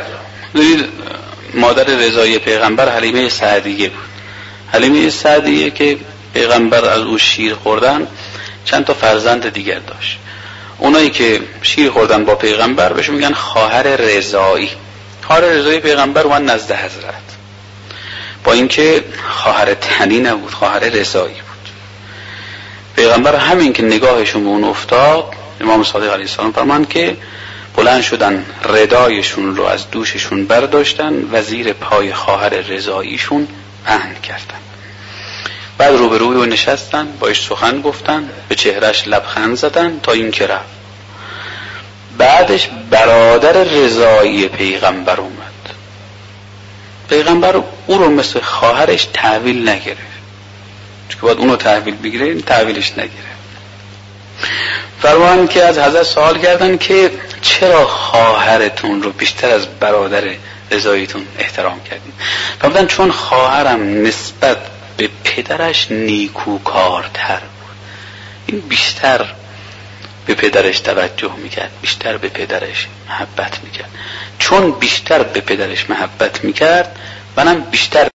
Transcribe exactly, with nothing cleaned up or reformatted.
ببینید مادر رضایی پیغمبر حلیمه سعدیه بود. حلیمه سعدیه که پیغمبر از او شیر خوردن چند تا فرزند دیگر داشت. اونایی که شیر خوردن با پیغمبر بهش میگن خواهر رضایی. خواهر رضایی پیغمبر اومد نزد حضرت، با اینکه خواهر تنی نبود، خواهر رضایی بود. پیغمبر همین که نگاهشون به اون افتاد، امام صادق علیه السلام فرماند که بلند شدن ردایشون رو از دوششون برداشتن و زیر پای خواهر رضاییشون پهن کردن. بعد روبروی او نشستن، باش سخن گفتن، به چهرش لبخند زدن تا این که رفت. بعدش برادر رضایی پیغمبر اومد. پیغمبر او رو مثل خواهرش تحویل نگرفت، چون باید اونو تحویل بگیره، این تحویلش نگیره. فرمان که از حضرت سوال کردن که چرا خواهرتون رو بیشتر از برادر رضاییتون احترام کردین؟ فرمودن چون خواهرم نسبت به پدرش نیکوکارتر بود، این بیشتر به پدرش توجه میکرد، بیشتر به پدرش محبت میکرد. چون بیشتر به پدرش محبت میکرد، منم بیشتر